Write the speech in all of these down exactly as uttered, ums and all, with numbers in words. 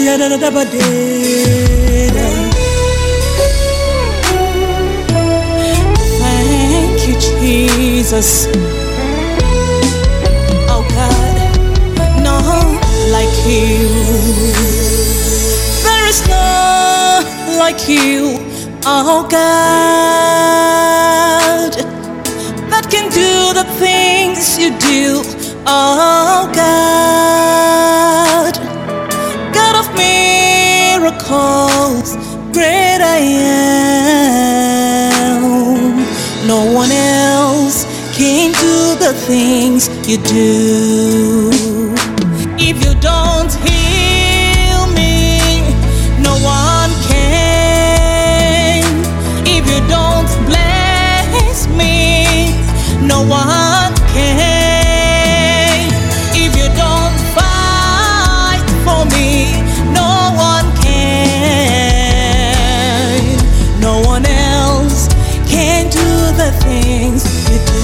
Thank you, Jesus. Oh God, no like you. There is none like you. Oh God, that can do the things you do. Oh God, God of miracles, great I am. No one else can do the things you do. If you don't heal me, no one can. If you don't bless me, no one can. If you don't fight for me, no one can. No one else can do the things you do.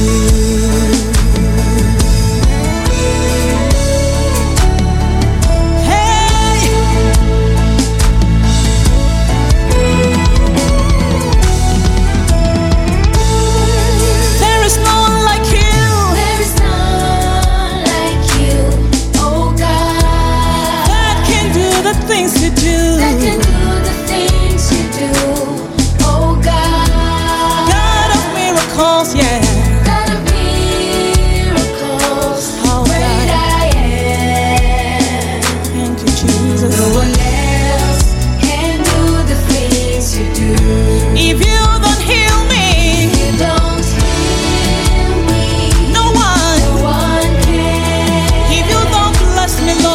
Things you do, that can do the things you do. Oh God, God of miracles, yeah. God of miracles, oh great God. I am. Thank you, Jesus. No one else can do the things you do. If you don't heal me, if you don't heal me, no one, no one can. If you don't bless me, Lord.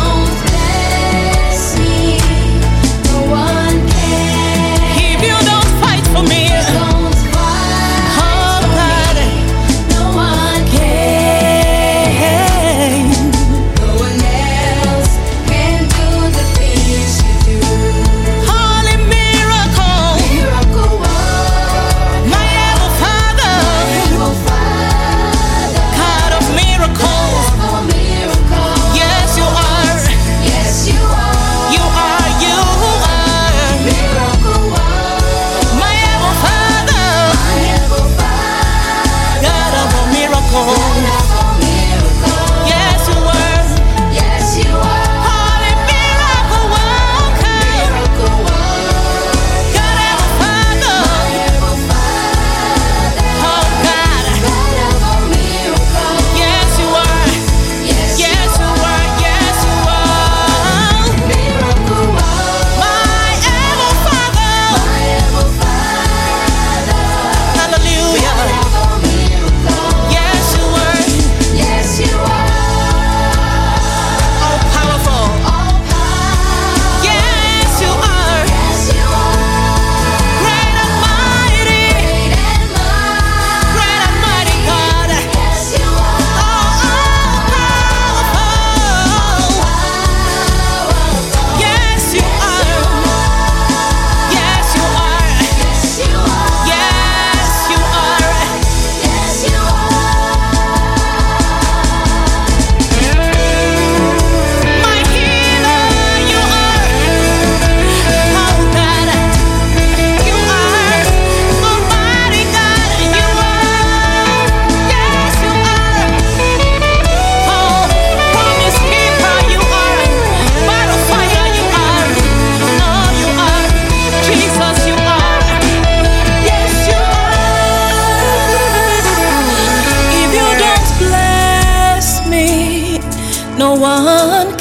No one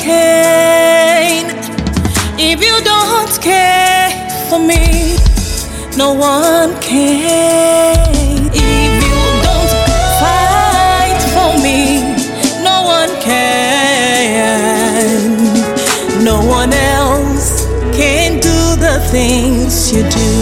can. If you don't care for me, no one can. If you don't fight for me, no one can. No one else can do the things you do.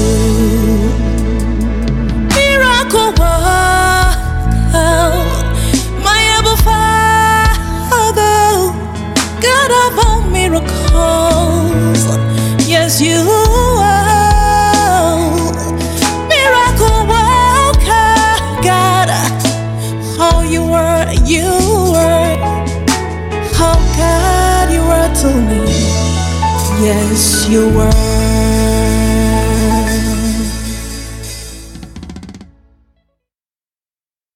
Miracle worker, my Abba Father, God of all miracles, yes you are. Miracle worker, God, how you were, you were, how God you were to me. Yes, you're worthy.